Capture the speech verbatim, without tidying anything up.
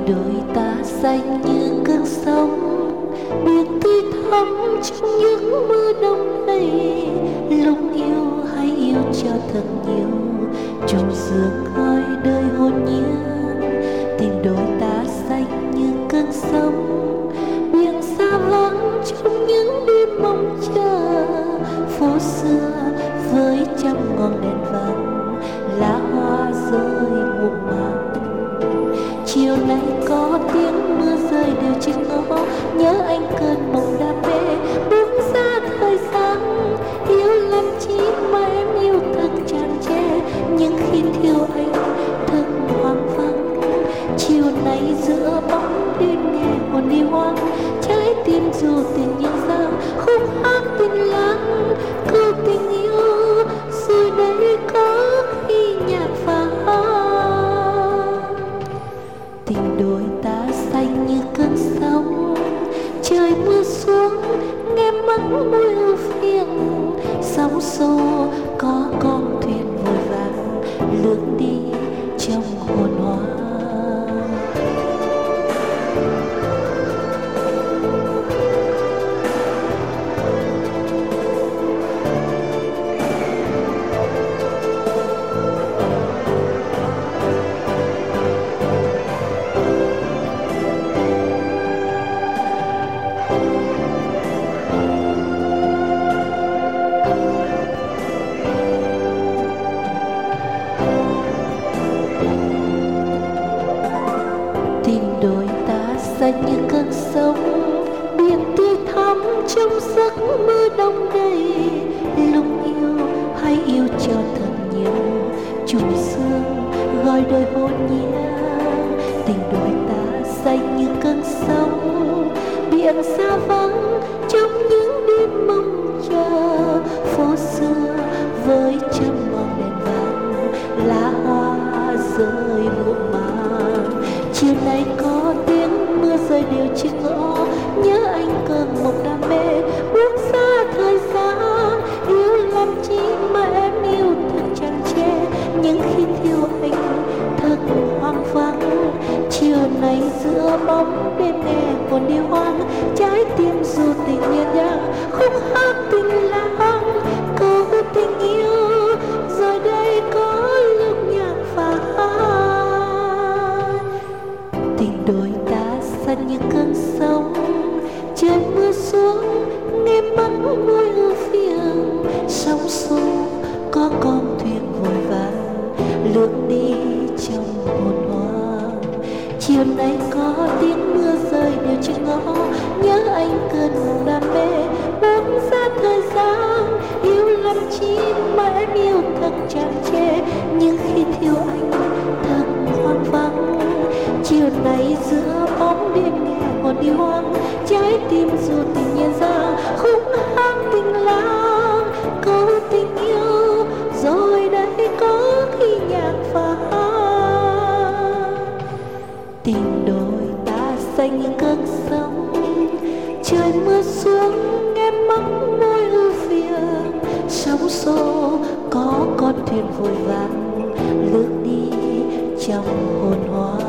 đôi ta xanh như cơn sóng, biển tươi thắm trong những mưa đông đầy. Lúc yêu hãy yêu cho thật nhiều, trong sương khói đời hồn nhiên. Tình đôi ta xanh như cơn sóng, biển xa vắng trong những đêm mong chờ. Phố xưa với trăm ngọn đèn vàng, lá hoa rơi muộn màng. Chiều nay có tiếng mưa rơi đều trên ngõ, nhớ anh cơn mộng đam mê bước ra thời gian. Yêu làm chi mà em yêu thật tràn trề, nhưng khi thiếu anh thật hoang vắng. Chiều nay giữa bóng đêm nghe hồn đi hoang, trái tim dù tình nhân gian khúc hát tình lãng. Câu tình yêu rồi đây có khi nhạc vang. Tình đôi ta xanh như cơn sóng, trời mưa xuống nghe mắt môi ưu phiền. Sóng xô có con thuyền vội vàng lướt đi trong hồn hoa. Đôi ta xanh như cơn sóng, biển tươi thắm trong giấc mơ đông đầy. Lúc yêu hãy yêu cho thật nhiều, trùng sương gọi đời hồn nhiên. Tình đôi ta xanh như cơn sóng, biển xa vắng trong những đêm mong chờ. Phố xưa với trăm ngọn đèn vàng, lá hoa rơi muộn màng. Chiều nay có tiếng mưa rơi đều trên ngõ, nhớ anh cơn mộng đam mê bước ra thời gian. Yêu làm chi mà em yêu thật tràn trề, nhưng khi thiếu anh thật hoang vắng. Chiều nay giữa bóng đêm nghe còn đi hoang, trái tim dù tình nhân dang khúc hát tình lãng. Câu tình yêu rồi đây có lúc nhạc vang. Tình đôi ta xanh như cơn sóng, trời mưa xuống nghe mắt môi ưu phiền. Sóng xô có con thuyền vội vàng lướt đi trong hồn hoang. Chiều nay có tiếng mưa rơi đều trên ngõ, nhớ anh cơn mộng đam mê bước ra thời gian. Yêu làm chi mà em yêu thật tràn trề, nhưng khi thiếu anh thật hoang vắng. Chiều nay giữa bóng đêm nghe hồn đi hoang, trái tim dù tình nhân ra khúc hát tình lãng. Câu tình yêu rồi đây có khi nhạc vang. Tình đôi ta xanh như cơn sóng, trời mưa xuống nghe mắt môi ưu phiền. Sóng xô có con thuyền vội vàng lướt đi trong hồn hoa.